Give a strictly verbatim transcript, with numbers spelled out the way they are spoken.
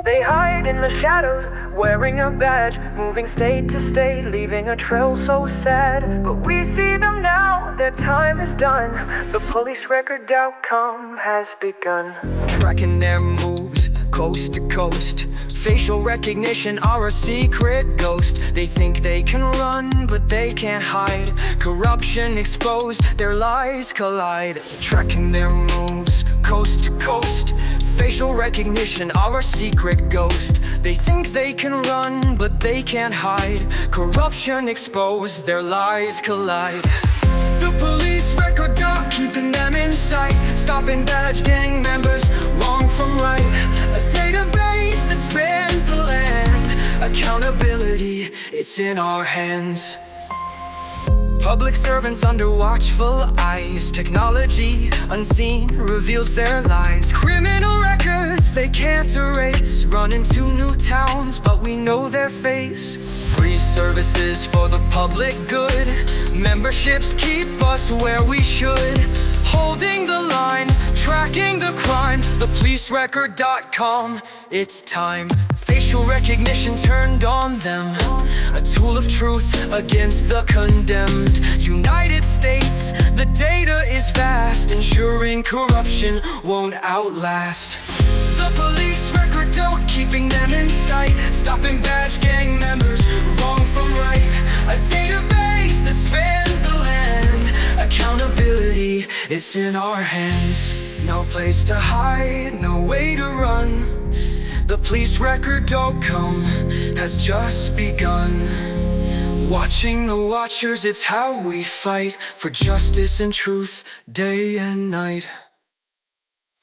They hide in the shadows, wearing a badge, moving state to state, leaving a trail so sad. But we see them now, their time is done. The police record outcome has begun. Tracking their moves, coast to coast. Facial recognition are a secret ghost. They think they can run, but they can't hide. Corruption exposed, their lies collide. Tracking their moves, coast to coast. Facial recognition are a secret ghost. They think they can run, but they can't hide. Corruption exposed, their lies collide. The police record dog keeping them in sight, stopping badge gang members, wrong from right. A database that spans the land. Accountability, it's in our hands. Public servants under watchful eyes. Technology unseen reveals their lies. Criminal records they can't erase, running to new towns but we know their face. Free services for the public good. Memberships keep us where we should. Holding the line, tracking the crime. The police record dot com, it's time. Facial recognition turned on them, a tool of truth against the condemned. United States, the data is vast, ensuring corruption won't outlast. The police record don't keeping them in sight, stopping badge gang members, wrong from right. A database that spans the land. Accountability, it's in our hands. No place to hide, no way to run. The police record dot com has just begun. Watching the watchers, it's how we fight for justice and truth, day and night.